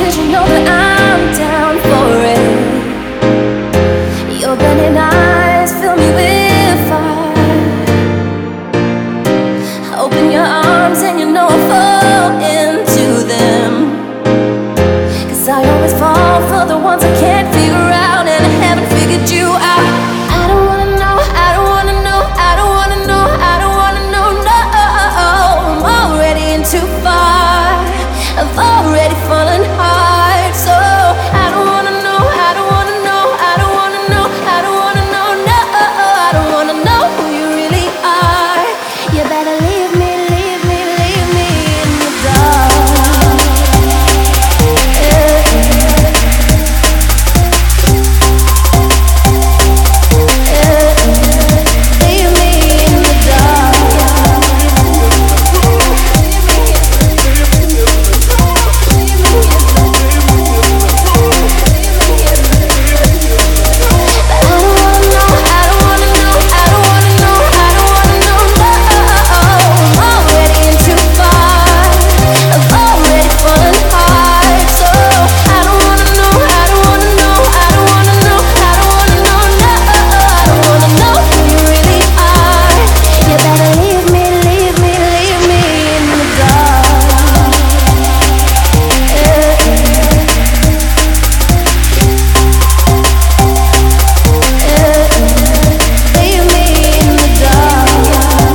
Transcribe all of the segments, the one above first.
'cause you know that I'm down for it. Your burning eyes fill me with fire. Open your arms and you know I fall into them, 'cause I always fall for the ones I can't figure out, and I haven't figured you out. I don't wanna know, I don't wanna know, I don't wanna know, I don't wanna know, no. I'm already in too far, I've already fallen hard, so I don't wanna know, I don't wanna know, I don't wanna know, I don't wanna know, no. I don't wanna know who you really are. You better leave me, leave me, leave me in the dark. Leave me in the dark. I don't wanna know, I don't wanna know, I don't wanna know, I don't wanna know, no. I'm already in too far, I've already fallen hard, so I don't wanna know, I don't wanna know, I don't wanna know, I don't wanna know, no. I don't wanna know who you really are. You better leave me, leave me, leave me in the dark. Leave me in the dark.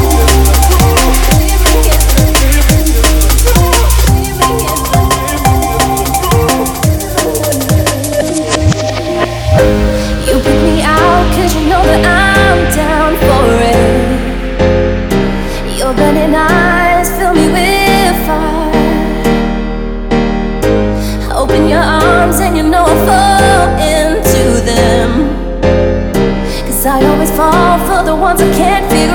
You pick me out 'cause you know that I'm down for it. Your burning eyes fill me with fire. Open your arms and you know I fall into them, 'cause I always fall for the ones I can't figure